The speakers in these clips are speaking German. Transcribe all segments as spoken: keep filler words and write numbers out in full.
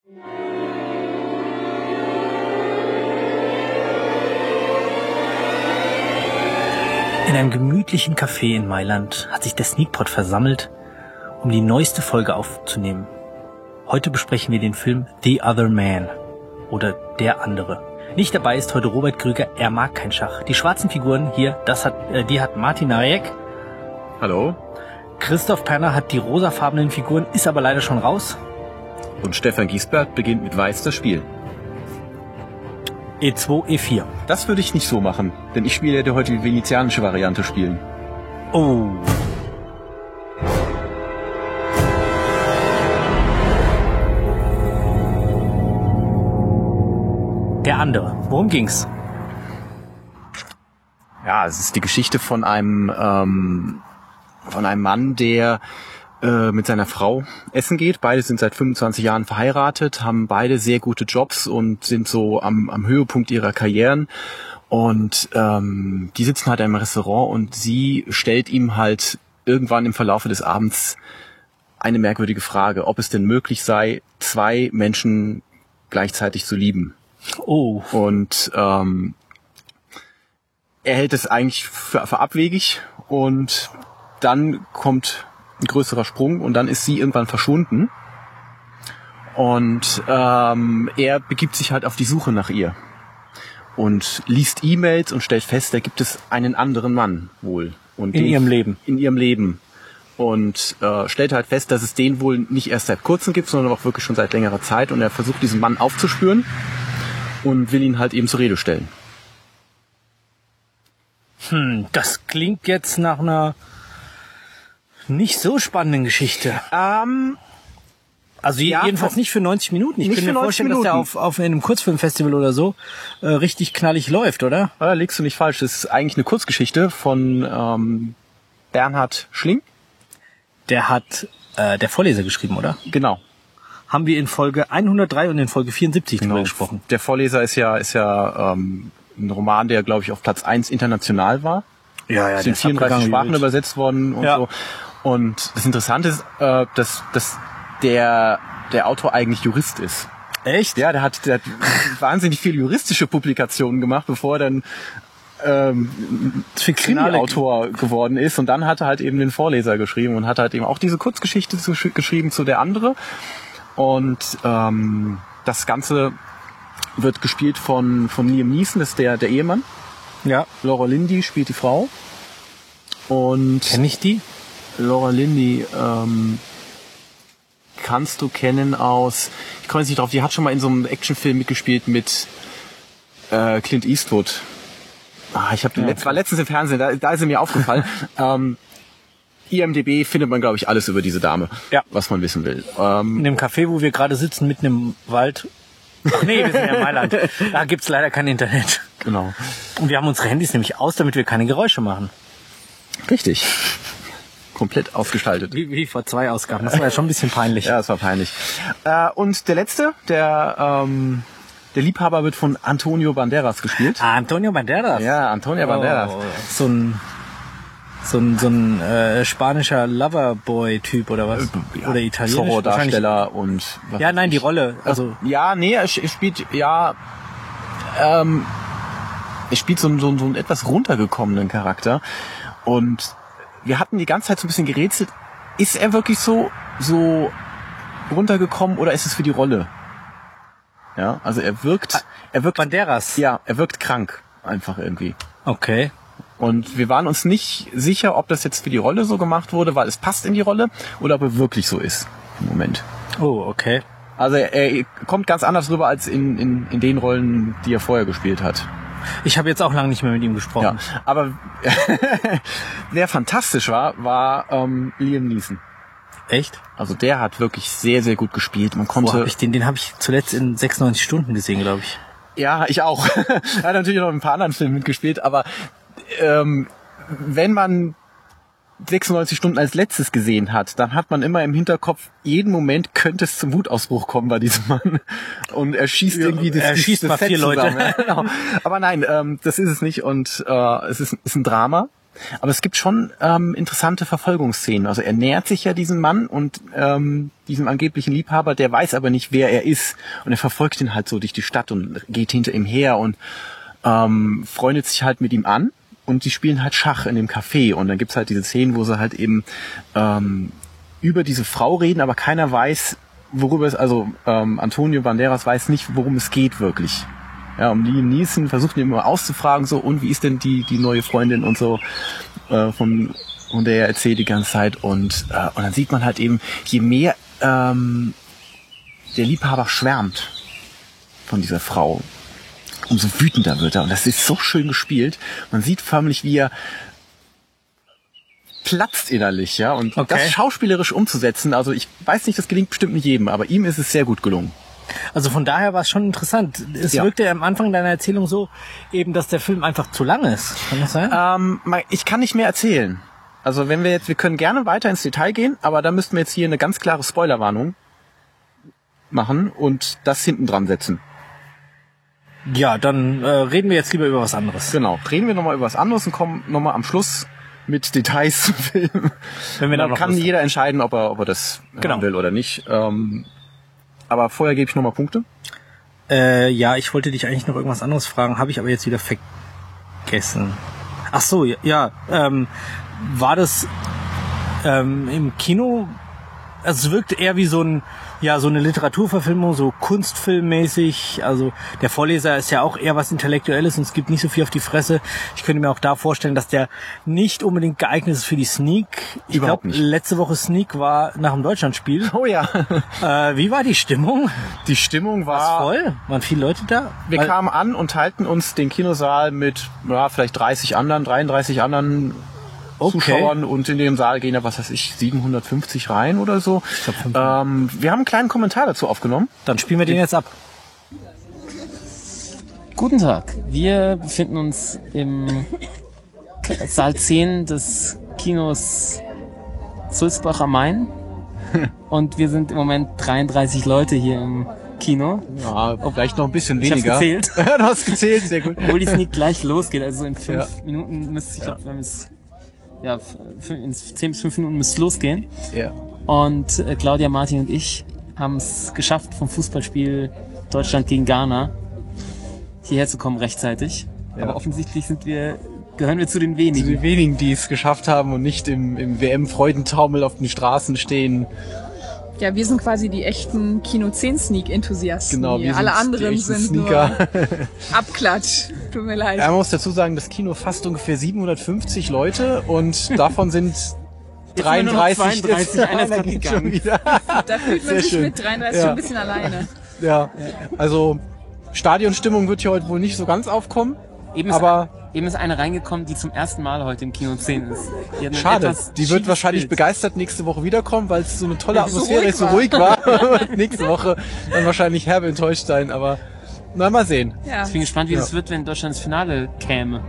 In einem gemütlichen Café in Mailand hat sich der Sneakpot versammelt, um die neueste Folge aufzunehmen. Heute besprechen wir den Film The Other Man oder Der andere. Nicht dabei ist heute Robert Krüger, er mag kein Schach. Die schwarzen Figuren hier, das hat, äh, die hat Martin Narek. Hallo. Christoph Perner hat die rosafarbenen Figuren, ist aber leider schon raus. Und Stefan Giesbert beginnt mit Weiß das Spiel. E zwei, E vier. Das würde ich nicht so machen, denn ich spiele ja heute die venezianische Variante spielen. Oh. Der andere. Worum ging's? Ja, es ist die Geschichte von einem ähm, von einem Mann, der äh, mit seiner Frau essen geht. Beide sind seit fünfundzwanzig Jahren verheiratet, haben beide sehr gute Jobs und sind so am, am Höhepunkt ihrer Karrieren. Und ähm, die sitzen halt in einem Restaurant und sie stellt ihm halt irgendwann im Verlaufe des Abends eine merkwürdige Frage, ob es denn möglich sei, zwei Menschen gleichzeitig zu lieben. Oh. Und ähm, er hält es eigentlich für, für abwegig und dann kommt ein größerer Sprung und dann ist sie irgendwann verschwunden und ähm, er begibt sich halt auf die Suche nach ihr und liest E-Mails und stellt fest, da gibt es einen anderen Mann wohl. Und in den, ihrem Leben. In ihrem Leben. Und äh, stellt halt fest, dass es den wohl nicht erst seit kurzem gibt, sondern auch wirklich schon seit längerer Zeit. Und er versucht, diesen Mann aufzuspüren und will ihn halt eben zur Rede stellen. Hm, das klingt jetzt nach einer nicht so spannenden Geschichte. Ähm, also ja, jedenfalls nicht für neunzig Minuten. Ich nicht könnte mir vorstellen, Minuten. dass der auf, auf einem Kurzfilmfestival oder so äh, richtig knallig läuft, oder? Da liegst du nicht falsch. Das ist eigentlich eine Kurzgeschichte von ähm, Bernhard Schling. Der hat äh, der Vorleser geschrieben, oder? Genau. Haben wir in Folge hundertdrei und in Folge vierundsiebzig Genau. drüber gesprochen. Der Vorleser ist ja ist ja ähm, ein Roman, der, glaube ich, auf Platz eins international war. Ja, ja. Ist in vierunddreißig Sprachen übersetzt worden und ja. so. Und das Interessante ist, äh, dass, dass der, der Autor eigentlich Jurist ist. Echt? Ja, der hat, der hat wahnsinnig viele juristische Publikationen gemacht, bevor er dann ähm, Krimi-Autor geworden ist. Und dann hat er halt eben den Vorleser geschrieben und hat halt eben auch diese Kurzgeschichte zu, geschrieben zu Der andere. Und ähm, das Ganze wird gespielt von, von Liam Neeson, das ist der, der Ehemann. Ja. Laura Linney spielt die Frau. Und kenn ich die? Laura Linney ähm, kannst du kennen aus, ich komme jetzt nicht drauf, die hat schon mal in so einem Actionfilm mitgespielt mit äh, Clint Eastwood. Ah, ich habe ja, letzt, war letztens im Fernsehen, da, da ist sie mir aufgefallen. ähm, I M D B findet man, glaube ich, alles über diese Dame, ja. was man wissen will. Ähm, in dem Café, wo wir gerade sitzen, mitten im Wald. Ach nee, wir sind ja in Mailand. Da gibt's leider kein Internet. Genau. Und wir haben unsere Handys nämlich aus, damit wir keine Geräusche machen. Richtig. Komplett ausgeschaltet. Wie, wie vor zwei Ausgaben. Das war ja schon ein bisschen peinlich. Ja, das war peinlich. Äh, und der letzte, der ähm, der Liebhaber wird von Antonio Banderas gespielt. Ah, Antonio Banderas. Ja, Antonio oh, Banderas. So ein so ein so ein äh, spanischer Loverboy-Typ oder was? Ja, oder italienisch. Zorro-Darsteller und was ja, nein, die Rolle. Also ja, nee, er spielt ja ähm, er spielt so einen, so einen, so einen etwas runtergekommenen Charakter und wir hatten die ganze Zeit so ein bisschen gerätselt, ist er wirklich so so runtergekommen oder ist es für die Rolle? Ja, also er wirkt, er wirkt Banderas. Ja, er wirkt krank einfach irgendwie. Okay. Und wir waren uns nicht sicher, ob das jetzt für die Rolle so gemacht wurde, weil es passt in die Rolle oder ob er wirklich so ist im Moment. Oh, okay. Also er, er kommt ganz anders rüber als in, in, in den Rollen, die er vorher gespielt hat. Ich habe jetzt auch lange nicht mehr mit ihm gesprochen. Ja, aber wer fantastisch war, war ähm, Liam Neeson. Echt? Also der hat wirklich sehr, sehr gut gespielt. Man konnte. Wo hab ich den? Den habe ich zuletzt in sechsundneunzig Stunden gesehen, glaube ich. Ja, ich auch. Er hat natürlich noch ein paar anderen Filmen mitgespielt, aber ähm, wenn man sechsundneunzig Stunden als letztes gesehen hat, dann hat man immer im Hinterkopf, jeden Moment könnte es zum Wutausbruch kommen bei diesem Mann. Und er schießt irgendwie das, er das, schießt das mal Set vier Leute. Ja, genau. Aber nein, ähm, das ist es nicht und äh, es ist, ist ein Drama. Aber es gibt schon ähm, interessante Verfolgungsszenen. Also er nähert sich ja diesem Mann und ähm, diesem angeblichen Liebhaber, der weiß aber nicht, wer er ist. Und er verfolgt ihn halt so durch die Stadt und geht hinter ihm her und ähm, freundet sich halt mit ihm an. Und sie spielen halt Schach in dem Café. Und dann gibt's halt diese Szenen, wo sie halt eben ähm, über diese Frau reden, aber keiner weiß, worüber es, also ähm, Antonio Banderas weiß nicht, worum es geht wirklich. Ja, um Liam Neeson versucht ihn immer auszufragen, so, und wie ist denn die die neue Freundin und so, äh, von, von der er erzählt die ganze Zeit. Und, äh, und dann sieht man halt eben, je mehr ähm, der Liebhaber schwärmt von dieser Frau, umso wütender wird er. Und das ist so schön gespielt. Man sieht förmlich, wie er platzt innerlich, ja. Und okay. das schauspielerisch umzusetzen, also ich weiß nicht, das gelingt bestimmt nicht jedem, aber ihm ist es sehr gut gelungen. Also von daher war es schon interessant. Es ja. wirkte am Anfang deiner Erzählung so, eben, dass der Film einfach zu lang ist. Kann das sein? Ähm, ich kann nicht mehr erzählen. Also wenn wir jetzt, wir können gerne weiter ins Detail gehen, aber da müssten wir jetzt hier eine ganz klare Spoilerwarnung machen und das hinten dran setzen. Ja, dann äh, reden wir jetzt lieber über was anderes. Genau, reden wir nochmal über was anderes und kommen nochmal am Schluss mit Details zum Film. Wenn wir dann noch kann Lust jeder entscheiden, ob er, ob er das genau. haben will oder nicht. Ähm, aber vorher gebe ich nochmal Punkte. Äh, ja, ich wollte dich eigentlich noch irgendwas anderes fragen, habe ich aber jetzt wieder vergessen. Ach so, ja, ja ähm, war das ähm, im Kino, also es wirkte eher wie so ein, ja, so eine Literaturverfilmung, so kunstfilmmäßig. Also der Vorleser ist ja auch eher was Intellektuelles und es gibt nicht so viel auf die Fresse. Ich könnte mir auch da vorstellen, dass der nicht unbedingt geeignet ist für die Sneak. Ich Überhaupt glaub, nicht. Letzte Woche Sneak war nach dem Deutschlandspiel. Oh ja. Äh, wie war die Stimmung? Die Stimmung War war... voll? Waren viele Leute da? Wir Weil- kamen an und teilten uns den Kinosaal mit ja, vielleicht dreißig anderen, dreiunddreißig anderen Okay. Zuschauern und in dem Saal gehen da, was weiß ich, siebenhundertfünfzig rein oder so. Ich glaub, fünfhundert. Ähm, wir haben einen kleinen Kommentar dazu aufgenommen. Dann spielen wir den jetzt ab. Guten Tag, wir befinden uns im Saal zehn des Kinos Sulzbach am Main und wir sind im Moment dreiunddreißig Leute hier im Kino. Ja, vielleicht noch ein bisschen Ich hab's weniger. gezählt. du hast gezählt, sehr gut. Obwohl die Sneak gleich losgeht, also in fünf Ja. Minuten müsste ich, glaube, wir haben es, ja, f- in zehn bis fünf Minuten müsste es losgehen. Ja. Und äh, Claudia, Martin und ich haben es geschafft, vom Fußballspiel Deutschland gegen Ghana hierher zu kommen rechtzeitig. Ja. Aber offensichtlich sind wir, gehören wir zu den Zu wenigen. den wenigen, die es geschafft haben und nicht im, im W M-Freudentaumel auf den Straßen stehen. Ja, wir sind quasi die echten Kino zehn Sneak-Enthusiasten. Genau, hier. wir Alle sind anderen die echten sind Sneaker. nur Abklatsch. Tut mir leid. Ja, man muss dazu sagen, das Kino fasst ungefähr siebenhundertfünfzig Leute und davon sind dreiunddreißig zweiunddreißig, einer ist Da grad geht gegangen. schon wieder. Da fühlt man Sehr sich schön. mit dreiunddreißig Ja. schon ein bisschen alleine. Ja, also Stadionstimmung wird hier heute wohl nicht so ganz aufkommen. Eben ist, Aber eben ist eine reingekommen, die zum ersten Mal heute im Kino zehn ist. Die hat ein schade, etwas die wird schiefes wahrscheinlich Bild. begeistert nächste Woche wiederkommen, weil es so eine tolle So Atmosphäre ruhig ist, so war. ruhig war. Und nächste Woche dann wahrscheinlich herbe enttäuscht sein, aber na, mal sehen. Ja. Ich bin gespannt, wie Ja. das wird, wenn Deutschland ins Finale käme.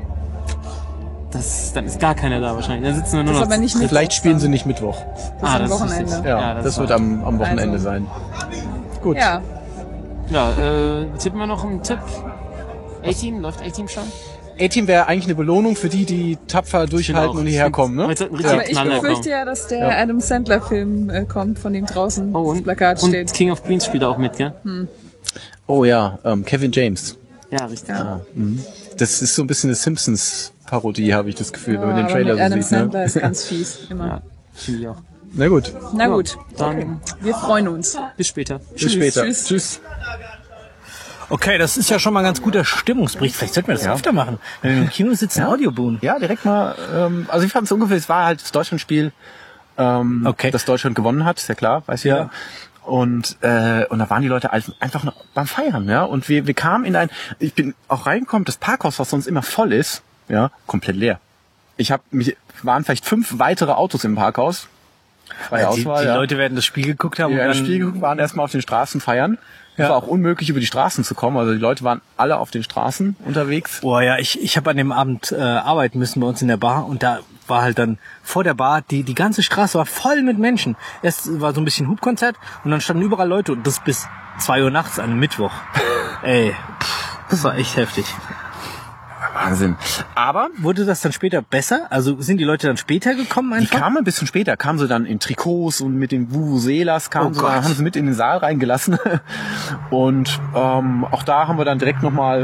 Das, dann ist gar keiner da wahrscheinlich. Dann sitzen wir nur Das noch. ist aber nicht Mittwoch Vielleicht spielen sie dann. nicht Mittwoch. Das ist am ist Wochenende. richtig. Ja, das, war- wird am, am Wochenende Also. sein. Gut. Ja, Ja, äh, tippen wir noch einen Tipp. A-Team, läuft A-Team schon? A-Team wäre eigentlich eine Belohnung für die, die tapfer durchhalten auch. und hierher kommen, ne? Heute ein richtig aber ich Knaller befürchte kommen. ja, dass der Ja. Adam Sandler-Film äh, kommt, von dem draußen Oh, das und, Plakat und steht. King of Queens spielt auch mit, gell? Oh ja, ähm, Kevin James. Ja, richtig. Ja. Das ist so ein bisschen eine Simpsons-Parodie, habe ich das Gefühl, wenn man den aber Trailer mit so Adam sieht. Sandler Ne? ist ganz fies, immer. Ja, finde ich auch. Na gut, Na gut, Dann wir freuen uns. bis später. bis später. Tschüss. Tschüss. Okay, das ist ja schon mal ein ganz guter Stimmungsbericht. Vielleicht sollten wir das Ja. öfter machen. Wenn wir im Kino sitzen, Audioboon. Ja, direkt mal, ähm, also ich fand es ungefähr, es war halt das Deutschlandspiel, ähm, Okay. das Deutschland gewonnen hat, ist ja klar, weiß jeder. Ja. Und, äh, und da waren die Leute einfach noch beim Feiern, ja. Und wir, wir kamen in ein, ich bin auch reingekommen, das Parkhaus, was sonst immer voll ist, ja, komplett leer. Ich habe mich, waren vielleicht fünf weitere Autos im Parkhaus. Freie Ja, die Auswahl, die ja. Leute werden das Spiel geguckt haben Die und im dann, Spiel geguckt, waren erstmal auf den Straßen feiern. Es Ja. war auch unmöglich, über die Straßen zu kommen. Also die Leute waren alle auf den Straßen unterwegs. Boah, ja, ich, ich habe an dem Abend äh, arbeiten müssen bei uns in der Bar und da war halt dann vor der Bar, die die ganze Straße war voll mit Menschen. Erst war so ein bisschen Hubkonzert und dann standen überall Leute und das bis zwei Uhr nachts an einem Mittwoch. Ey, pff, das war echt heftig. Wahnsinn. Aber wurde das dann später besser? Also sind die Leute dann später gekommen einfach? Die kamen ein bisschen später, kamen sie dann in Trikots und mit den Vuvuzelas kamen Oh sie, Gott. haben sie mit in den Saal reingelassen. Und ähm, auch da haben wir dann direkt nochmal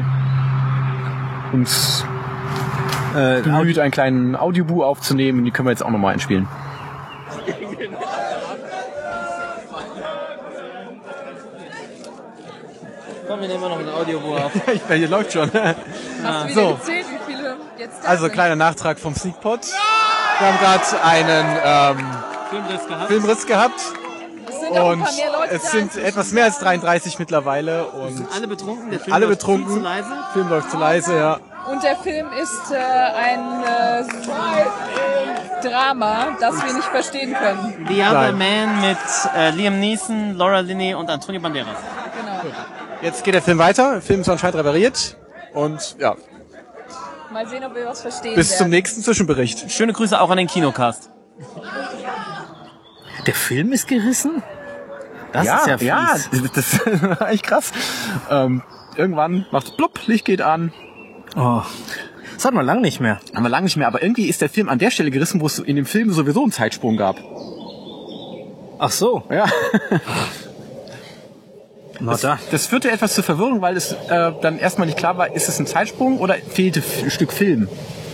uns Äh, bemüht, einen kleinen Audioboo aufzunehmen. Die können wir jetzt auch nochmal einspielen. Komm, wir nehmen noch ein Audiobuch auf. Ich, hier läuft schon. Hast du wieder So. gezählt, wie viele jetzt da Also sind? kleiner Nachtrag vom Sneakpot. Wir haben gerade einen ähm, Filmriss gehabt. Filmriss gehabt Es sind auch ein und paar mehr Leute es da sind als etwas mehr als dreiunddreißig mittlerweile und Alle betrunken, der Film alle läuft betrunken. viel zu leise. Film läuft zu leise, ja. Und der Film ist äh, ein äh, Drama, das wir nicht verstehen können. The Other Nein. Man mit äh, Liam Neeson, Laura Linney und Antonio Banderas. Genau. Jetzt geht der Film weiter. Der Film ist anscheinend repariert und ja, Mal sehen, ob wir was verstehen bis zum werden. nächsten Zwischenbericht. Schöne Grüße auch an den Kinocast. Der Film ist gerissen? Das ist ja fies. ja, das ist eigentlich krass. Ähm, irgendwann macht es plupp, Licht geht an. Oh. Das hatten wir lange nicht mehr. Haben wir lange nicht mehr, aber irgendwie ist der Film an der Stelle gerissen, wo es in dem Film sowieso einen Zeitsprung gab. Ach so. Ja. Na Das, da. das führte etwas zur Verwirrung, weil es äh, dann erstmal nicht klar war, ist es ein Zeitsprung oder fehlte ein Stück Film.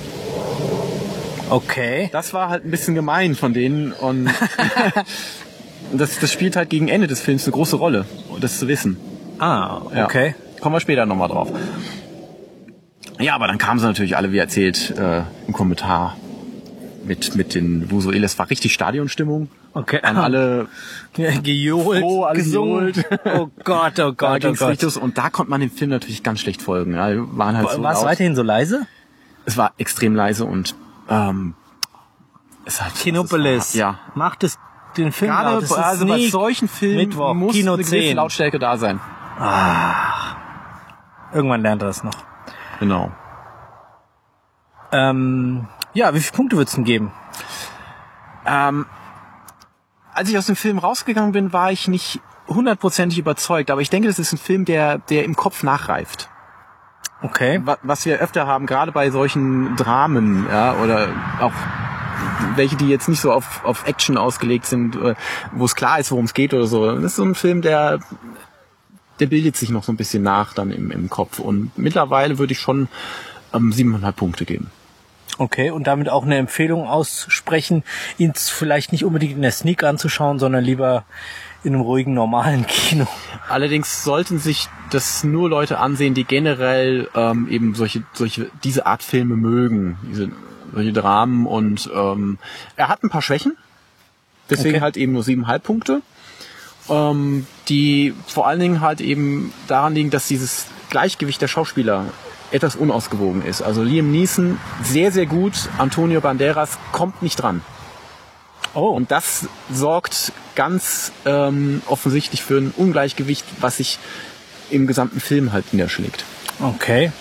Okay. Das war halt ein bisschen gemein von denen und das, das spielt halt gegen Ende des Films eine große Rolle, das zu wissen. Ah, Ja. okay. Kommen wir später nochmal drauf. Ja, aber dann kamen sie natürlich alle, wie erzählt, äh, im Kommentar mit, mit den Vuvuzelas. Es war richtig Stadionstimmung. Okay. An alle Ja, gejohlt, froh, alle gesungen. gejohlt. Oh Gott, oh Da Gott, oh ging's Gott. richtig los. Und da konnte man dem Film natürlich ganz schlecht folgen. Ja, wir waren halt so War es laut. weiterhin so leise? Es war extrem leise und ähm, es hat Kinopolis. es war, ja. Macht es den Film laut. Gerade Es ist also bei Sneak. solchen Filmen Mittwoch, muss Kino eine gewisse zehn. Lautstärke da sein. Irgendwann lernt er das noch. Genau. Ähm, ja, wie viele Punkte würdest du denn geben? Ähm, als ich aus dem Film rausgegangen bin, war ich nicht hundertprozentig überzeugt, aber ich denke, das ist ein Film, der, der im Kopf nachreift. Okay. Wa- Was wir öfter haben, gerade bei solchen Dramen, ja, oder auch welche, die jetzt nicht so auf, auf Action ausgelegt sind, äh, wo es klar ist, worum es geht oder so. Das ist so ein Film, der, der bildet sich noch so ein bisschen nach dann im, im Kopf. Und mittlerweile würde ich schon ähm, siebeneinhalb Punkte geben. Okay, und damit auch eine Empfehlung aussprechen, ihn vielleicht nicht unbedingt in der Sneak anzuschauen, sondern lieber in einem ruhigen, normalen Kino. Allerdings sollten sich das nur Leute ansehen, die generell ähm, eben solche, solche, diese Art Filme mögen, diese, solche Dramen. Und ähm, er hat ein paar Schwächen, deswegen Okay. halt eben nur siebeneinhalb Punkte, ähm, die vor allen Dingen halt eben daran liegen, dass dieses Gleichgewicht der Schauspieler etwas unausgewogen ist. Also Liam Neeson sehr, sehr gut, Antonio Banderas kommt nicht dran. Oh, Und das sorgt ganz ähm, offensichtlich für ein Ungleichgewicht, was sich im gesamten Film halt niederschlägt. okay.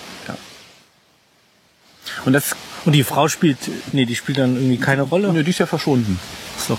Und das, Und die Frau spielt, nee, die spielt dann irgendwie keine Rolle? nö, die ist ja verschwunden. So.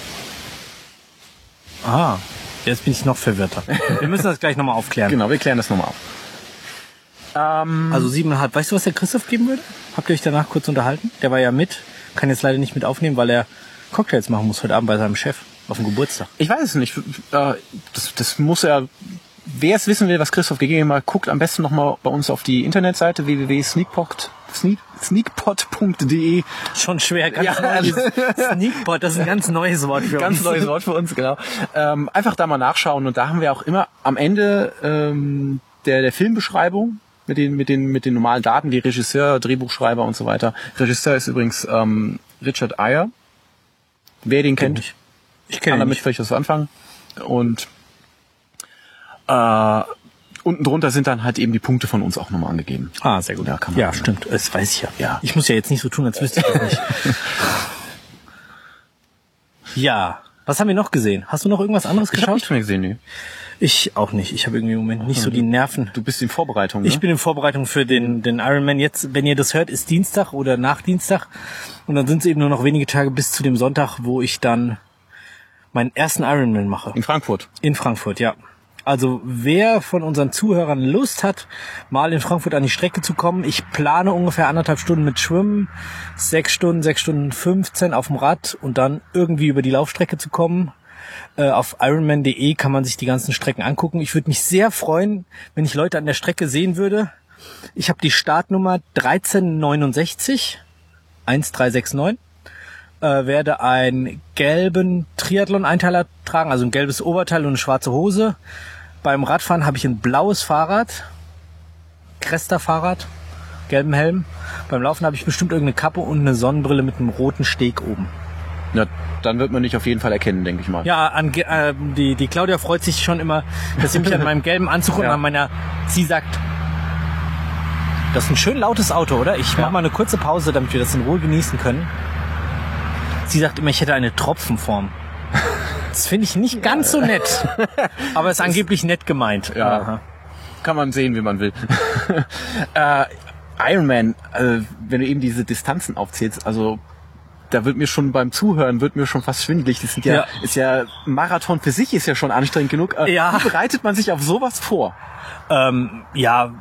Ah, jetzt bin ich noch verwirrter. Wir müssen das gleich nochmal aufklären. Genau, wir klären das nochmal auf. Ähm, Also siebeneinhalb. Weißt du, was der Christoph geben würde? Habt ihr euch danach kurz unterhalten? Der war ja mit, kann jetzt leider nicht mit aufnehmen, weil er Cocktails machen muss heute Abend bei seinem Chef auf dem Geburtstag. ich weiß es nicht. Äh, das, das muss er, wer es wissen will, was Christoph gegeben hat, guckt am besten nochmal bei uns auf die Internetseite w w w punkt sneakpot sneak, sneakpot punkt d e. Schon schwer, ganz Ja. neues Sneakpot, das ist ein ganz neues Wort für Ganz uns. neues Wort für uns, genau. Ähm, einfach da mal nachschauen und da haben wir auch immer am Ende ähm, der, der Filmbeschreibung mit den, mit den, mit den normalen Daten wie Regisseur, Drehbuchschreiber und so weiter. Regisseur ist übrigens ähm, Richard Ayer. Wer den kennt, Ich, ich kann kenne ihn damit nicht. vielleicht was anfangen. Und äh, unten drunter sind dann halt eben die Punkte von uns auch nochmal angegeben. Ah, sehr gut. Ja, kann man ja machen. stimmt. Das weiß ich ja. Ja. Ich muss ja jetzt nicht so tun, als wüsste ich das nicht. Ja. Was haben wir noch gesehen? Hast du noch irgendwas anderes Ich habe geschaut? nichts mehr gesehen, nee. Ich auch nicht. Ich habe irgendwie im Moment nicht so die Nerven. Du bist in Vorbereitung, ne? Ich bin in Vorbereitung für den, den Ironman. Jetzt, wenn ihr das hört, ist Dienstag oder nach Dienstag. Und dann sind es eben nur noch wenige Tage bis zu dem Sonntag, wo ich dann meinen ersten Ironman mache. in Frankfurt. In Frankfurt, ja. Also wer von unseren Zuhörern Lust hat, mal in Frankfurt an die Strecke zu kommen, ich plane ungefähr anderthalb Stunden mit Schwimmen, sechs Stunden, sechs Stunden fünfzehn auf dem Rad und dann irgendwie über die Laufstrecke zu kommen. Äh, auf ironman punkt de kann man sich die ganzen Strecken angucken. Ich würde mich sehr freuen, wenn ich Leute an der Strecke sehen würde. Ich habe die Startnummer dreizehn neunundsechzig, eins drei sechs neun. Äh, werde einen gelben Triathlon-Einteiler tragen, also ein gelbes Oberteil und eine schwarze Hose. Beim Radfahren habe ich ein blaues Fahrrad, Cresta-Fahrrad, gelben Helm. Beim Laufen habe ich bestimmt irgendeine Kappe und eine Sonnenbrille mit einem roten Steg oben. Ja, dann wird man dich auf jeden Fall erkennen, denke ich mal. Ja, an, äh, die, die Claudia freut sich schon immer, dass sie mich an meinem gelben Anzug und ja. an meiner... Sie sagt, das ist ein schön lautes Auto, oder? Ich mache ja. mal eine kurze Pause, damit wir das in Ruhe genießen können. Sie sagt immer, ich hätte eine Tropfenform. Das finde ich nicht ganz so nett. Aber es ist angeblich nett gemeint. Ja, Aha. Kann man sehen, wie man will. äh, Ironman, äh, wenn du eben diese Distanzen aufzählst, also da wird mir schon beim Zuhören, wird mir schon fast schwindelig. Das sind ja, ja. ist ja, Marathon für sich ist ja schon anstrengend genug. Äh, ja. Wie bereitet man sich auf sowas vor? Ähm, ja,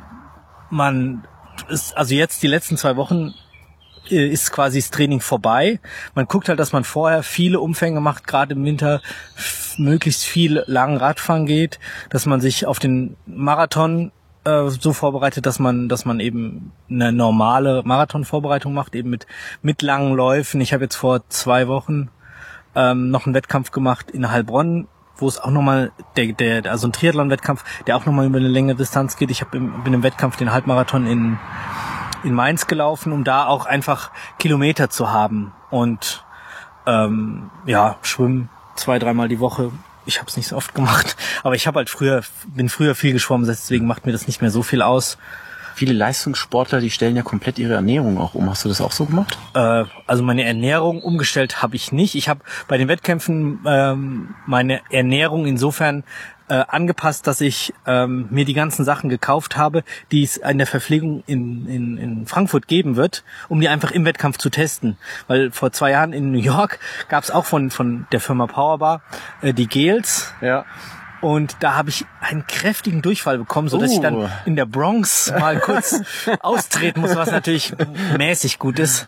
man ist, also jetzt die letzten zwei Wochen ist quasi das Training vorbei. Man guckt halt, dass man vorher viele Umfänge macht, gerade im Winter f- möglichst viel lang Radfahren geht, dass man sich auf den Marathon äh, so vorbereitet, dass man dass man eben eine normale Marathonvorbereitung macht, eben mit mit langen Läufen. Ich habe jetzt vor zwei Wochen ähm, noch einen Wettkampf gemacht in Heilbronn, wo es auch nochmal, der, der, also ein Triathlon-Wettkampf, der auch nochmal über eine längere Distanz geht. Ich hab im, bin im Wettkampf den Halbmarathon in in Mainz gelaufen, um da auch einfach Kilometer zu haben und ähm, ja, schwimmen zwei, dreimal die Woche. Ich habe es nicht so oft gemacht, aber ich habe halt früher, bin früher viel geschwommen, deswegen macht mir das nicht mehr so viel aus. Viele Leistungssportler, die stellen ja komplett ihre Ernährung auch um. Hast du das auch so gemacht? Äh, also meine Ernährung umgestellt habe ich nicht. Ich habe bei den Wettkämpfen ähm, meine Ernährung insofern äh, angepasst, dass ich ähm, mir die ganzen Sachen gekauft habe, die es in der Verpflegung in, in, in Frankfurt geben wird, um die einfach im Wettkampf zu testen. Weil vor zwei Jahren in New York gab es auch von von der Firma Powerbar äh, die Gels. Ja. Und da habe ich einen kräftigen Durchfall bekommen, so dass uh. ich dann in der Bronx mal kurz austreten muss, was natürlich mäßig gut ist.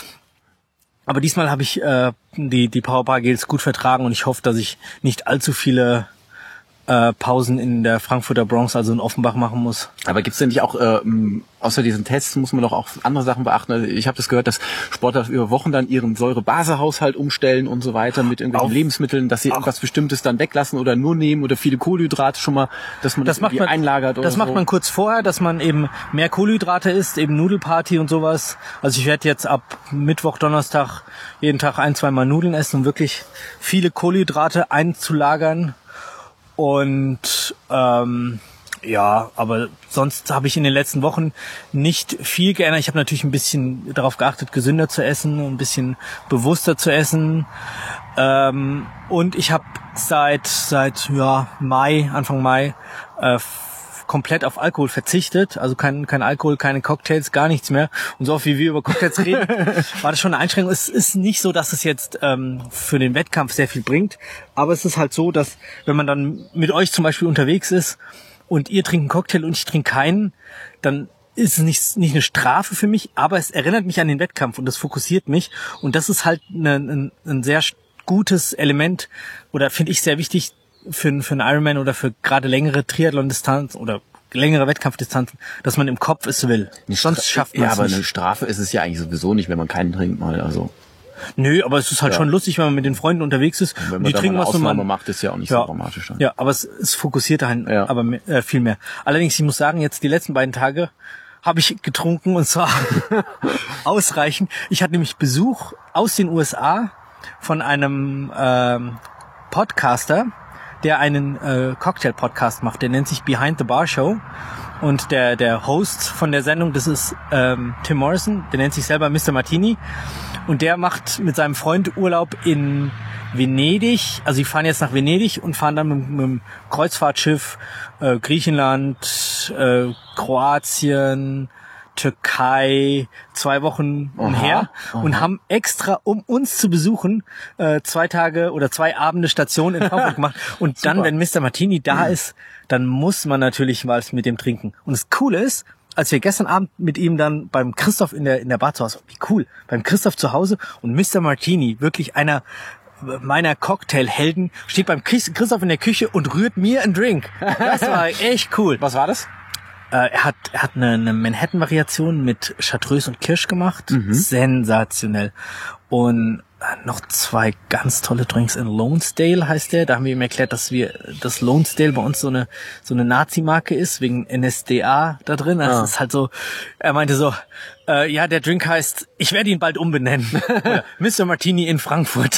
Aber diesmal habe ich äh, die die Powerbar Gels gut vertragen und ich hoffe, dass ich nicht allzu viele äh, Pausen in der Frankfurter Bronx, also in Offenbach, machen muss. Aber gibt's denn nicht auch, äh, außer diesen Tests muss man doch auch andere Sachen beachten? Ich habe das gehört, dass Sportler über Wochen dann ihren Säurebasehaushalt umstellen und so weiter mit irgendwelchen Auf, Lebensmitteln, dass sie irgendwas Bestimmtes dann weglassen oder nur nehmen oder viele Kohlenhydrate schon mal, dass man das, das macht man, einlagert oder Das so. macht man kurz vorher, dass man eben mehr Kohlenhydrate isst, eben Nudelparty und sowas. Also ich werde jetzt ab Mittwoch, Donnerstag jeden Tag ein, zwei Mal Nudeln essen, um wirklich viele Kohlenhydrate einzulagern. Und ähm, ja, aber sonst habe ich in den letzten Wochen nicht viel geändert. Ich habe natürlich ein bisschen darauf geachtet, gesünder zu essen, ein bisschen bewusster zu essen. Ähm, und ich habe seit seit ja Mai, Anfang Mai, äh, komplett auf Alkohol verzichtet, also kein kein Alkohol, keine Cocktails, gar nichts mehr. Und so oft wie wir über Cocktails reden, war das schon eine Einschränkung. Es ist nicht so, dass es jetzt ähm, für den Wettkampf sehr viel bringt, aber es ist halt so, dass wenn man dann mit euch zum Beispiel unterwegs ist und ihr trinkt einen Cocktail und ich trinke keinen, dann ist es nicht nicht eine Strafe für mich, aber es erinnert mich an den Wettkampf und das fokussiert mich und das ist halt eine, ein, ein sehr gutes Element oder finde ich sehr wichtig für, für einen Ironman oder für gerade längere Triathlon-Distanz oder längere Wettkampfdistanzen, dass man im Kopf es will. Eine Sonst Stra- schafft man ja, es aber nicht. eine Strafe ist es ja eigentlich sowieso nicht, wenn man keinen trinkt mal. Also Nö, aber es ist halt ja. schon lustig, wenn man mit den Freunden unterwegs ist. Und wenn und man die da trinken mal eine was und Ausnahme man macht, ist ja auch nicht ja. so dramatisch dann. Ja, aber es, es fokussiert dahin Ja. aber mehr, äh, viel mehr. Allerdings, ich muss sagen, jetzt die letzten beiden Tage habe ich getrunken und zwar ausreichend. Ich hatte nämlich Besuch aus den U S A von einem ähm, Podcaster, der einen äh, Cocktail-Podcast macht. Der nennt sich Behind the Bar Show. Und der der Host von der Sendung, das ist ähm, Tim Morrison, der nennt sich selber Mister Martini. Und der macht mit seinem Freund Urlaub in Venedig. Also die fahren jetzt nach Venedig und fahren dann mit, mit dem Kreuzfahrtschiff äh, Griechenland, äh, Kroatien, Türkei, zwei Wochen Aha, her aha. und haben extra, um uns zu besuchen, äh, zwei Tage oder zwei Abende Station in Frankfurt gemacht. Und dann, Super. wenn Mister Martini da ist, dann muss man natürlich was mit dem trinken. Und das Coole ist, als wir gestern Abend mit ihm dann beim Christoph in der in der Bar zu Hause, wie cool, beim Christoph zu Hause und Mister Martini, wirklich einer meiner Cocktailhelden, steht beim Christoph in der Küche und rührt mir einen Drink. Das war echt cool. Was war das? Äh, er hat er hat eine, eine Manhattan-Variation mit Chartreuse und Kirsch gemacht. Mhm. Sensationell. Und äh, noch zwei ganz tolle Drinks in Lonesdale heißt der. Da haben wir ihm erklärt, dass wir, dass Lonesdale bei uns so eine so eine Nazi-Marke ist, wegen N S D A da drin. Das Ah. ist halt so, er meinte so, äh, ja, der Drink heißt, ich werde ihn bald umbenennen. Oder Mister Martini in Frankfurt.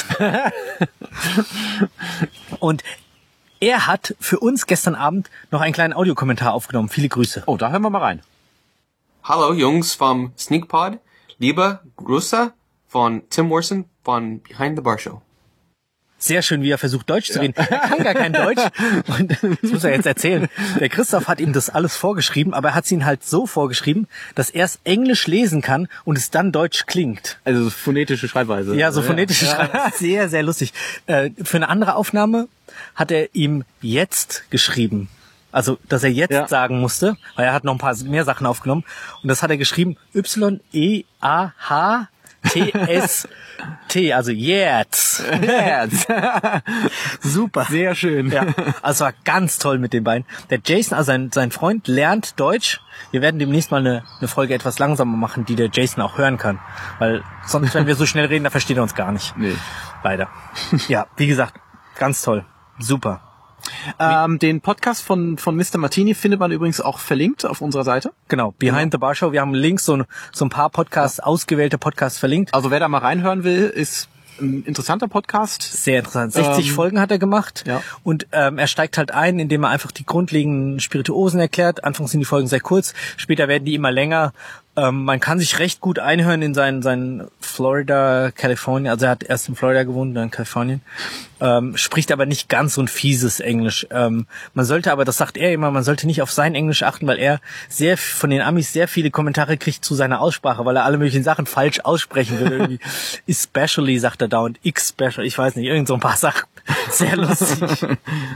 Und er hat für uns gestern Abend noch einen kleinen Audiokommentar aufgenommen. Viele Grüße. Oh, da hören wir mal rein. Hallo Jungs vom SneakPod, liebe Grüße von Tim Morrison von Behind the Bar Show. Sehr schön, wie er versucht, Deutsch zu reden. Er kann gar kein Deutsch. Und das muss er jetzt erzählen. Der Christoph hat ihm das alles vorgeschrieben, aber er hat es ihm halt so vorgeschrieben, dass er es Englisch lesen kann und es dann Deutsch klingt. Also phonetische Schreibweise. Ja, so phonetische Ja. Schreibweise. Sehr, sehr lustig. Äh, für eine andere Aufnahme hat er ihm jetzt geschrieben. Also, dass er jetzt Ja. sagen musste, weil er hat noch ein paar mehr Sachen aufgenommen. Und das hat er geschrieben, Y E A H T S T, also jetzt. Jetzt. Super. Sehr schön. Ja, also war ganz toll mit den beiden. Der Jason, also sein, sein Freund, lernt Deutsch. Wir werden demnächst mal eine, eine Folge etwas langsamer machen, die der Jason auch hören kann. Weil sonst, wenn wir so schnell reden, dann versteht er uns gar nicht. Nee. Leider. Ja, wie gesagt, ganz toll. Super. Ähm, den Podcast von von Mister Martini findet man übrigens auch verlinkt auf unserer Seite. Genau, Behind the Bar Show. Wir haben Links, so, so ein paar Podcasts, ausgewählte Podcasts verlinkt. Also wer da mal reinhören will, ist ein interessanter Podcast. Sehr interessant. sechzig Ähm, Folgen hat er gemacht. ja. Und ähm, er steigt halt ein, indem er einfach die grundlegenden Spirituosen erklärt. Anfangs sind die Folgen sehr kurz, später werden die immer länger. Ähm, man kann sich recht gut einhören in seinen, seinen Florida, Kalifornien. Also er hat erst in Florida gewohnt, dann in Kalifornien. Ähm, spricht aber nicht ganz so ein fieses Englisch. Ähm, man sollte aber, das sagt er immer, man sollte nicht auf sein Englisch achten, weil er sehr von den Amis sehr viele Kommentare kriegt zu seiner Aussprache, weil er alle möglichen Sachen falsch aussprechen will. Irgendwie especially sagt er dauernd, X-special, ich weiß nicht, irgend so ein paar Sachen. Sehr lustig.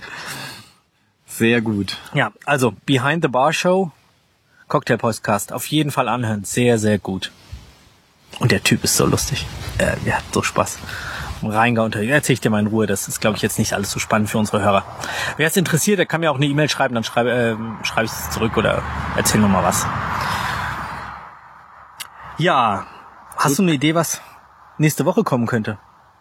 Sehr gut. Ja, also Behind the Bar Show, Cocktail Podcast, auf jeden Fall anhören. Sehr, sehr gut. Und der Typ ist so lustig. Äh, der hat so Spaß. Im Rheingau unter. Erzähl ich dir mal in Ruhe. Das ist, glaube ich, jetzt nicht alles so spannend für unsere Hörer. Wer es interessiert, der kann mir auch eine E-Mail schreiben, dann schreibe, äh, schreibe ich es zurück oder erzähl noch mal was. Ja, hast du eine Idee, was nächste Woche kommen könnte?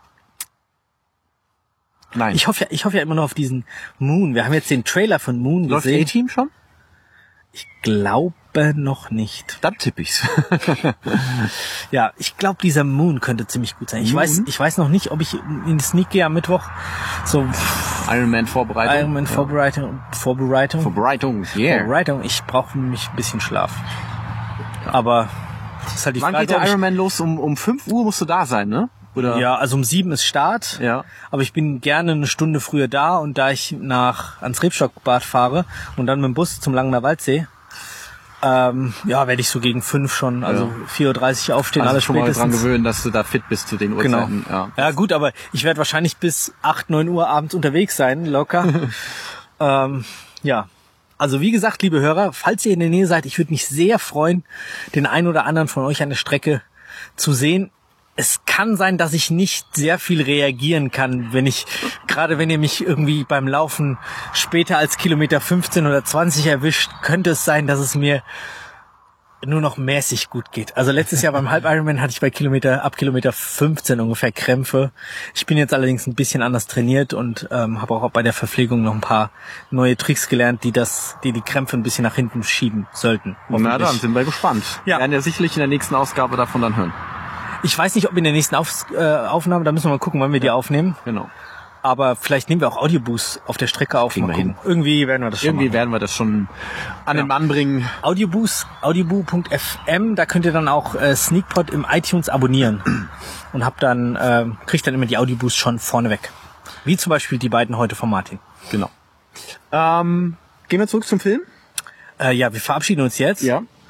Nein. Ich hoffe ja, ich hoffe ja immer noch auf diesen Moon. Wir haben jetzt den Trailer von Moon Läuft gesehen. A-Team schon? Ich glaube noch nicht. Dann tippe ich's. Ja, ich glaube, dieser Moon könnte ziemlich gut sein. Ich Moon? weiß, ich weiß noch nicht, ob ich in die Sneak gehe am Mittwoch. So Iron Man Vorbereitung. Iron Man Vorbereitung, Vorbereitung, Vorbereitung. Yeah. Vorbereitung. Ich brauche nämlich ein bisschen Schlaf. Aber das ist halt die Wann Frage. geht der ob ich- Iron Man los? Um um fünf Uhr musst du da sein, ne? Oder? Ja, also um sieben ist Start. Ja. Aber ich bin gerne eine Stunde früher da und da ich nach ans Rebstockbad fahre und dann mit dem Bus zum Langener Waldsee, ähm, ja, werde ich so gegen fünf schon, also Ja. vier Uhr dreißig aufstehen, Also alles schon mal dran spätestens. gewöhnen, dass du da fit bist zu den Genau. Uhrzeiten. Ja. Ja gut, aber ich werde wahrscheinlich bis acht, neun Uhr abends unterwegs sein, locker. ähm, ja. Also wie gesagt, liebe Hörer, falls ihr in der Nähe seid, ich würde mich sehr freuen, den einen oder anderen von euch an der Strecke zu sehen. Es kann sein, dass ich nicht sehr viel reagieren kann, wenn ich, gerade wenn ihr mich irgendwie beim Laufen später als Kilometer fünfzehn oder zwanzig erwischt, könnte es sein, dass es mir nur noch mäßig gut geht. Also letztes Jahr beim Halb-Ironman hatte ich bei Kilometer, ab Kilometer fünfzehn ungefähr Krämpfe. Ich bin jetzt allerdings ein bisschen anders trainiert und ähm, habe auch bei der Verpflegung noch ein paar neue Tricks gelernt, die das, die die Krämpfe ein bisschen nach hinten schieben sollten. Na hoffentlich. dann sind wir gespannt. Ja. Wir werden ja sicherlich in der nächsten Ausgabe davon dann hören. Ich weiß nicht, ob in der nächsten Auf, äh, Aufnahme, da müssen wir mal gucken, wann wir die aufnehmen. Genau. Aber vielleicht nehmen wir auch Audioboost auf der Strecke auf. Kriegen Mal wir gucken. Irgendwie werden wir das schon Irgendwie machen. werden wir das schon an den Mann bringen. Audioboost, audioboo punkt f m, da könnt ihr dann auch äh, SneakPod im iTunes abonnieren. Und habt dann, äh, kriegt dann immer die Audioboost schon vorneweg. Wie zum Beispiel die beiden heute von Martin. Genau. Ähm, gehen wir zurück zum Film? Äh, ja, wir verabschieden uns jetzt. Ja.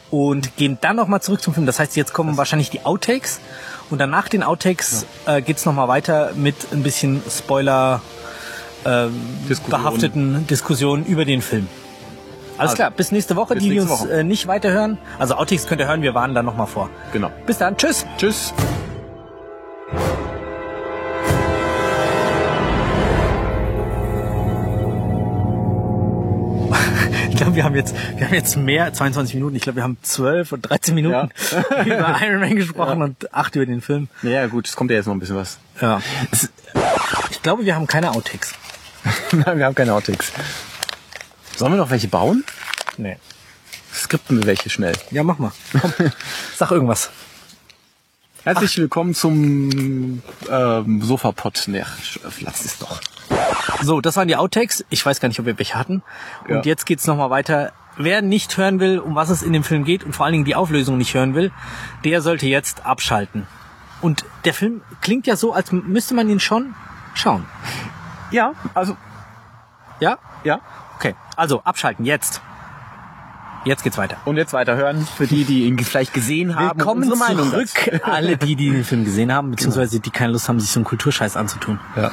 und gehen dann nochmal zurück zum Film. Das heißt, jetzt kommen wahrscheinlich die Outtakes und dann nach den Outtakes ja. äh, geht's nochmal weiter mit ein bisschen Spoiler äh, Diskussion. behafteten Diskussionen über den Film. Alles also, klar, bis nächste Woche. Bis die, die uns Woche. Äh, nicht weiterhören, also Outtakes könnt ihr hören, wir warnen dann nochmal vor. Genau. Bis dann, tschüss. Tschüss. Ich glaube, wir haben jetzt, wir haben jetzt mehr, zweiundzwanzig Minuten, ich glaube, wir haben zwölf und dreizehn Minuten ja. über Iron Man gesprochen ja. und acht über den Film. Ja, gut, es kommt ja jetzt noch ein bisschen was. Ja. Es, ich glaube, wir haben keine Outtakes. Nein, wir haben keine Outtakes. Sollen wir noch welche bauen? Nee. Skripten wir welche schnell. Ja, mach mal. Komm. Sag irgendwas. Herzlich Ach. willkommen zum ähm, Sofapod. Ne, lass es doch. So, das waren die Outtakes. Ich weiß gar nicht, ob wir welche hatten. Und ja. jetzt geht's nochmal weiter. Wer nicht hören will, um was es in dem Film geht und vor allen Dingen die Auflösung nicht hören will, der sollte jetzt abschalten. Und der Film klingt ja so, als müsste man ihn schon schauen. Ja, also... Ja? Ja. Okay, also abschalten, jetzt. Jetzt geht's weiter. Und jetzt weiterhören für die, die ihn vielleicht gesehen haben. Willkommen unsere Meinung zurück, alle die, die den Film gesehen haben, beziehungsweise die keine Lust haben, sich so einen Kulturscheiß anzutun. Ja.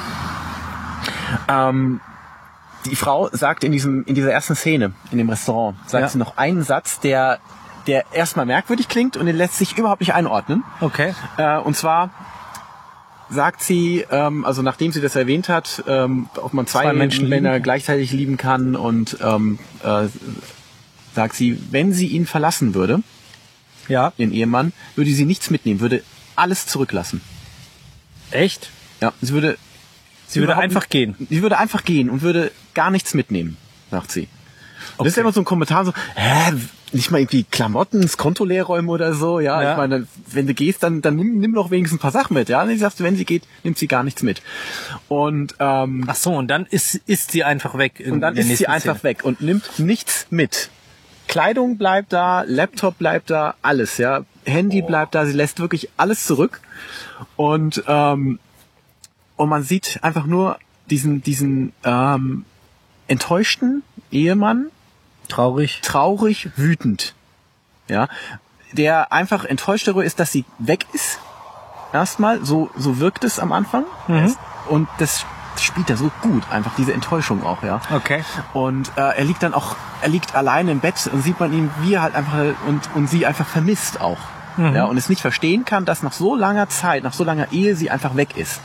Ähm, die Frau sagt in diesem in dieser ersten Szene in dem Restaurant, sagt ja. sie noch einen Satz, der der erstmal merkwürdig klingt und den lässt sich überhaupt nicht einordnen. Okay. Äh, und zwar sagt sie, ähm, also nachdem sie das erwähnt hat, ähm, ob man zwei, zwei Menschen Männer lieben. gleichzeitig lieben kann und ähm, äh, sagt sie, wenn sie ihn verlassen würde, ja, ihren Ehemann, würde sie nichts mitnehmen, würde alles zurücklassen. Echt? Ja, sie würde Sie würde einfach gehen. Sie würde einfach gehen und würde gar nichts mitnehmen, sagt sie. Und okay. Das ist ja immer so ein Kommentar so, hä, nicht mal irgendwie Klamotten, das Konto leer räumen oder so, ja. ja. Ich meine, wenn du gehst, dann, dann nimm, nimm doch wenigstens ein paar Sachen mit, ja. Und sie sagt, wenn sie geht, nimmt sie gar nichts mit. Und, ähm. Ach so, und dann ist, ist sie einfach weg. Und dann ist sie einfach weg und nimmt nichts mit. Kleidung bleibt da, Laptop bleibt da, alles, ja. Handy oh. bleibt da, sie lässt wirklich alles zurück. Und, ähm, Und man sieht einfach nur diesen, diesen ähm, enttäuschten Ehemann. Traurig. Traurig, wütend. Ja. Der einfach enttäuscht darüber ist, dass sie weg ist. Erstmal. So, so wirkt es am Anfang. Mhm. Und das spielt er so gut. Einfach diese Enttäuschung auch, ja. Okay. Und äh, er liegt dann auch, er liegt alleine im Bett und sieht man ihn, wie er halt einfach, und, und sie einfach vermisst auch. Mhm. Ja. Und es nicht verstehen kann, dass nach so langer Zeit, nach so langer Ehe sie einfach weg ist.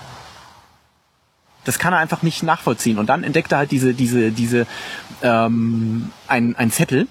Das kann er einfach nicht nachvollziehen. Und dann entdeckt er halt diese, diese, diese, ähm, ein, ein Zettel,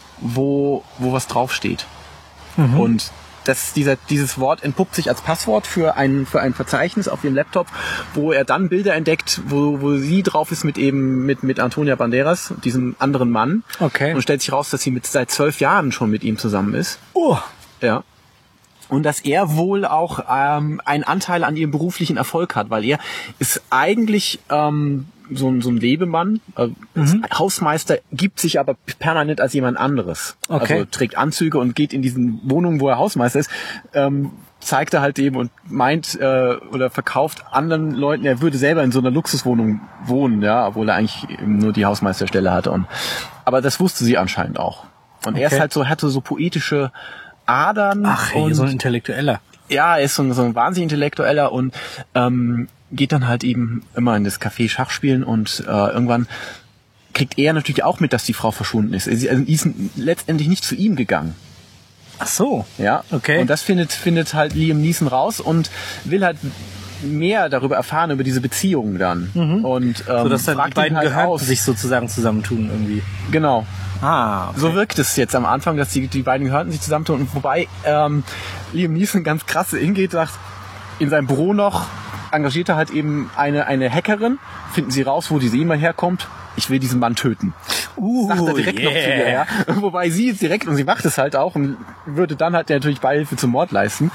wo, wo was draufsteht. Mhm. Und das, dieser, dieses Wort entpuppt sich als Passwort für ein, für ein Verzeichnis auf dem Laptop, wo er dann Bilder entdeckt, wo, wo sie drauf ist mit eben, mit, mit Antonia Banderas, diesem anderen Mann. Okay. Und stellt sich raus, dass sie mit, seit zwölf Jahren schon mit ihm zusammen ist. Oh. Ja. Und dass er wohl auch ähm, einen Anteil an ihrem beruflichen Erfolg hat, weil er ist eigentlich ähm, so, ein, so ein Lebemann, äh, mhm. Hausmeister, gibt sich aber permanent als jemand anderes. Okay. Also trägt Anzüge und geht in diesen Wohnungen, wo er Hausmeister ist, ähm, zeigt er halt eben und meint äh, oder verkauft anderen Leuten, er würde selber in so einer Luxuswohnung wohnen, ja, obwohl er eigentlich eben nur die Hausmeisterstelle hatte. Und, aber das wusste sie anscheinend auch. Und okay. er ist halt so, hatte so poetische Adern. Ach, hey, und so ein Intellektueller. Ja, er ist so ein, so ein wahnsinnig Intellektueller und ähm, geht dann halt eben immer in das Café Schach spielen und äh, irgendwann kriegt er natürlich auch mit, dass die Frau verschwunden ist. Sie also, ist letztendlich nicht zu ihm gegangen. Ach so. Ja, okay. Und das findet findet halt Liam Neeson raus und will halt mehr darüber erfahren, über diese Beziehungen dann. Mhm. Und ähm, so, dass dann die beiden halt Gehörten aus. sich sozusagen zusammentun irgendwie. Genau. Ah, okay. So wirkt es jetzt am Anfang, dass die, die beiden Gehörten sich zusammentun. Und wobei ähm, Liam Neeson ganz krass hingeht, sagt, in seinem Büro noch engagiert er halt eben eine, eine Hackerin. Finden sie raus, wo diese E-Mail herkommt. Ich will diesen Mann töten. Uh, sagt er direkt yeah. noch zu ihr. Ja? Wobei sie jetzt direkt, und sie macht es halt auch, und würde dann halt natürlich Beihilfe zum Mord leisten.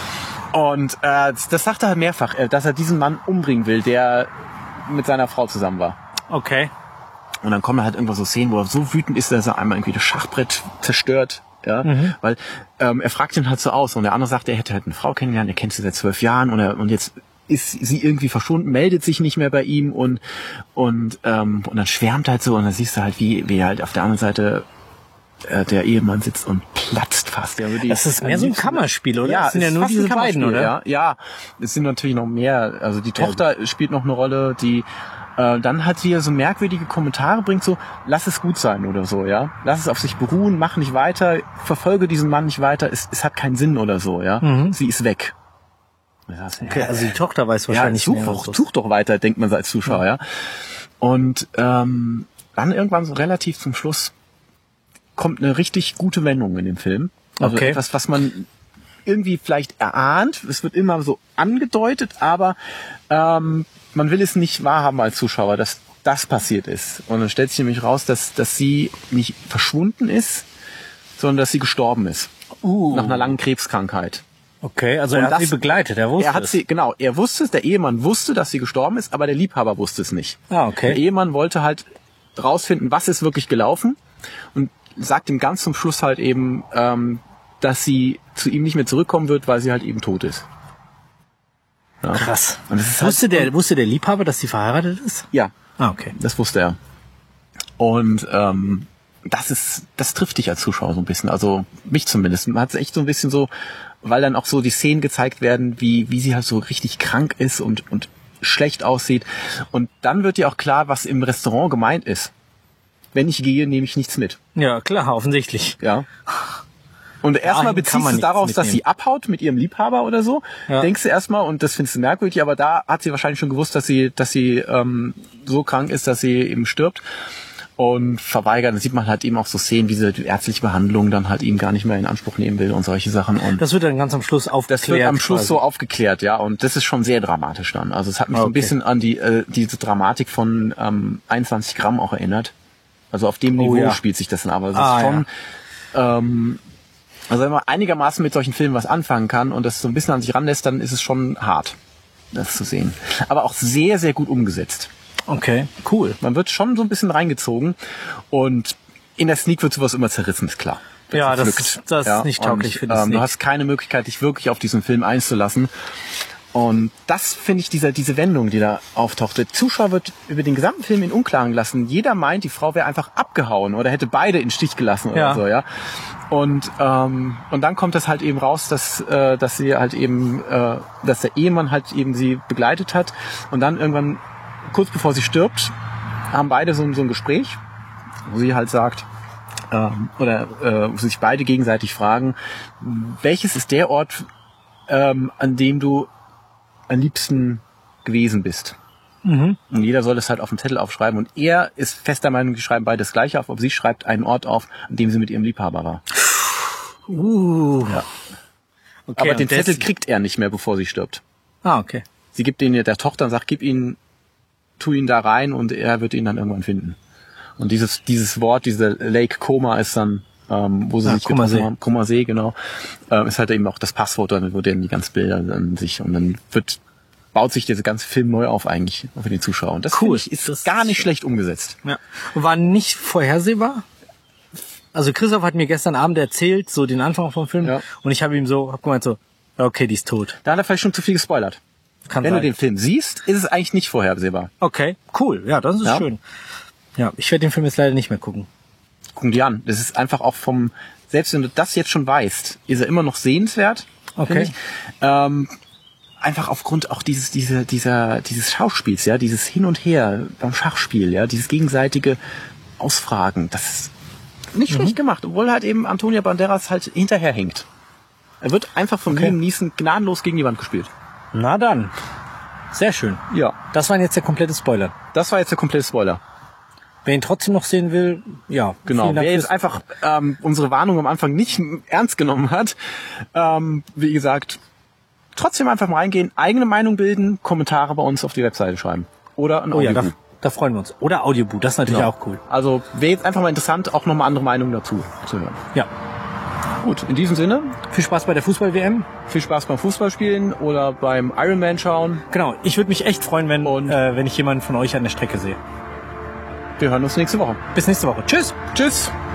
Und äh, das sagt er halt mehrfach, dass er diesen Mann umbringen will, der mit seiner Frau zusammen war. Okay. Und dann kommen halt irgendwo so Szenen, wo er so wütend ist, dass er einmal irgendwie das Schachbrett zerstört. Ja, mhm. Weil ähm, er fragt ihn halt so aus und der andere sagt, er hätte halt eine Frau kennengelernt, er kennt sie seit zwölf Jahren und, er, und jetzt ist sie irgendwie verschwunden, meldet sich nicht mehr bei ihm und und ähm, und dann schwärmt halt so und dann siehst du halt, wie wie halt auf der anderen Seite äh, der Ehemann sitzt und platzt fast. Ja, die, Das ist mehr so ein Kammerspiel, oder? Ja, das sind ja es ist nur fast ein diese beiden, Kammerspiel, oder? Ja, ja, es sind natürlich noch mehr. Also die Tochter spielt noch eine Rolle, die äh, dann hat sie ja so merkwürdige Kommentare bringt, so, lass es gut sein oder so, ja. Lass es auf sich beruhen, mach nicht weiter, verfolge diesen Mann nicht weiter, es, es hat keinen Sinn oder so, ja. Mhm. Sie ist weg. Okay, also die Tochter weiß Ja, wahrscheinlich such, mehr. doch, was- such doch weiter, denkt man so als Zuschauer, ja. Und ähm, dann irgendwann so relativ zum Schluss kommt eine richtig gute Wendung in dem Film. Also Okay. etwas, was man irgendwie vielleicht erahnt. Es wird immer so angedeutet, aber ähm, man will es nicht wahrhaben als Zuschauer, dass das passiert ist. Und dann stellt sich nämlich raus, dass, dass sie nicht verschwunden ist, sondern dass sie gestorben ist. Uh. Nach einer langen Krebskrankheit. Okay, also Und er hat das- sie begleitet, er wusste Er hat es. sie, genau, er wusste es, der Ehemann wusste, dass sie gestorben ist, aber der Liebhaber wusste es nicht. Ah, okay. Der Ehemann wollte halt rausfinden, was ist wirklich gelaufen und sagt ihm ganz zum Schluss halt eben, ähm, dass sie zu ihm nicht mehr zurückkommen wird, weil sie halt eben tot ist. Ja. Krass. Und das ist wusste, halt, der, wusste der Liebhaber, dass sie verheiratet ist? Ja, Ah, okay. das wusste er. Und ähm, das ist, das trifft dich als Zuschauer so ein bisschen, also mich zumindest. Man hat es echt so ein bisschen so, weil dann auch so die Szenen gezeigt werden, wie wie sie halt so richtig krank ist und und schlecht aussieht. Und dann wird dir auch klar, was im Restaurant gemeint ist. Wenn ich gehe, nehme ich nichts mit. Ja, klar, offensichtlich. Ja. Und erstmal kann beziehst man du es nichts darauf, dass mitnehmen. sie abhaut mit ihrem Liebhaber oder so. Ja. Denkst du erstmal, und das findest du merkwürdig, aber da hat sie wahrscheinlich schon gewusst, dass sie, dass sie ähm, so krank ist, dass sie eben stirbt. Und verweigert. Da sieht man halt eben auch so Szenen, wie sie die ärztliche Behandlung dann halt eben gar nicht mehr in Anspruch nehmen will und solche Sachen. Und Das wird dann ganz am Schluss aufgeklärt. das wird am Schluss quasi. so aufgeklärt, ja. Und das ist schon sehr dramatisch dann. Also es hat mich so ein Okay. bisschen an die äh, diese Dramatik von ähm, einundzwanzig Gramm auch erinnert. Also auf dem Oh, Niveau ja. spielt sich das dann aber. Es Ah, ist schon, ähm, also wenn man einigermaßen mit solchen Filmen was anfangen kann und das so ein bisschen an sich ranlässt, dann ist es schon hart, das zu sehen. Aber auch sehr, sehr gut umgesetzt. Okay, cool. Man wird schon so ein bisschen reingezogen und in der Sneak wird sowas immer zerrissen, ist klar. Wird Ja, das- zerpflückt. das ist nicht tauglich und, für die ähm, Sneak. Du hast keine Möglichkeit, dich wirklich auf diesen Film einzulassen. Und das finde ich, diese, diese Wendung, die da auftaucht. Der Zuschauer wird über den gesamten Film in Unklaren gelassen. Jeder meint, die Frau wäre einfach abgehauen oder hätte beide in den Stich gelassen oder Ja. so, ja. Und ähm, und dann kommt das halt eben raus, dass äh, dass sie halt eben, äh, dass der Ehemann halt eben sie begleitet hat. Und dann irgendwann kurz bevor sie stirbt, haben beide so, ein- so ein Gespräch, wo sie halt sagt, ähm, oder äh, wo sich beide gegenseitig fragen, welches ist der Ort, ähm, an dem du am liebsten gewesen bist? Mhm. Und jeder soll das halt auf dem Zettel aufschreiben. Und er ist fester Meinung, die schreiben beide das Gleiche auf, aber sie schreibt einen Ort auf, an dem sie mit ihrem Liebhaber war. Uh. Ja. Okay, aber und den des- Zettel kriegt er nicht mehr, bevor sie stirbt. Ah, okay. Sie gibt ihn der Tochter und sagt, gib ihn, tu ihn da rein und er wird ihn dann irgendwann finden. Und dieses dieses Wort, diese Lake Como ist dann, ähm, wo sie Ah, sich Comer getroffen See. haben, Comer See, genau, ähm, ist halt eben auch das Passwort, dann wo dann die ganzen Bilder an sich und dann wird baut sich dieser ganze Film neu auf eigentlich für den Zuschauer. Und das Cool. finde ich, ist Das gar ist nicht schön. schlecht umgesetzt. Ja. Und war nicht vorhersehbar? Also Christoph hat mir gestern Abend erzählt, so den Anfang vom Film, Ja. und ich habe ihm so, hab gemeint so, okay, die ist tot. Da hat er vielleicht schon zu viel gespoilert. Kann Wenn sein. du den Film siehst, ist es eigentlich nicht vorhersehbar. Okay, cool. Ja, das ist Ja. schön. Ja, ich werde den Film jetzt leider nicht mehr gucken. Guck dir an. Das ist einfach auch vom, selbst wenn du das jetzt schon weißt, ist er immer noch sehenswert. Okay. finde ich. Ähm, einfach aufgrund auch dieses, diese, dieser, dieses Schauspiels, ja, dieses Hin und Her beim Schachspiel, ja, dieses gegenseitige Ausfragen, das ist nicht schlecht gemacht, obwohl halt eben Antonio Banderas halt hinterherhängt. Er wird einfach von Okay. Liam Neeson gnadenlos gegen die Wand gespielt. Na dann. Sehr schön. Ja. Das waren jetzt der komplette Spoiler. Das war jetzt der komplette Spoiler. Wer ihn trotzdem noch sehen will, ja. Genau. vielen Dank Wer jetzt fürs- einfach ähm, unsere Warnung am Anfang nicht ernst genommen hat, ähm, wie gesagt, trotzdem einfach mal reingehen, eigene Meinung bilden, Kommentare bei uns auf die Webseite schreiben. Oder ein Oh ja, Audiobook. da, da freuen wir uns. Oder Audiobook, das ist natürlich Genau. auch cool. Also wäre jetzt einfach mal interessant, auch nochmal andere Meinungen dazu zu hören. Ja. Gut, in diesem Sinne, Viel Spaß bei der Fußball-W M. viel Spaß beim Fußballspielen oder beim Ironman schauen. Genau, ich würde mich echt freuen, wenn, Und- äh, wenn ich jemanden von euch an der Strecke sehe. Wir hören uns nächste Woche. Bis nächste Woche. Tschüss! Tschüss!